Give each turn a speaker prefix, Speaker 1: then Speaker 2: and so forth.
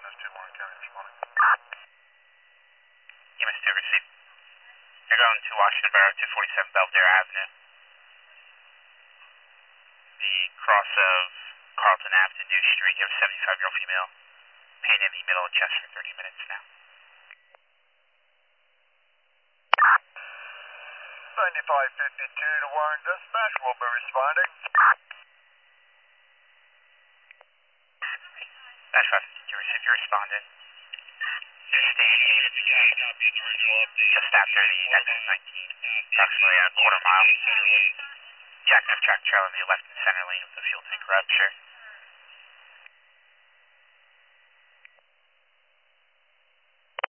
Speaker 1: EMS 2 received. You're going to Washington Borough, 247 Belvedere Avenue. The cross of Carlton Ave to New Street. You have a 75-year-old female. Pain in the middle of chest for 30 minutes now.
Speaker 2: 9552 to Warren Dispatch will be responding.
Speaker 1: Dash 552 received. You're responding. Just after the exit 19, approximately a quarter mile. Jackknife track trailer in the left and center lane with the fuel tank rupture.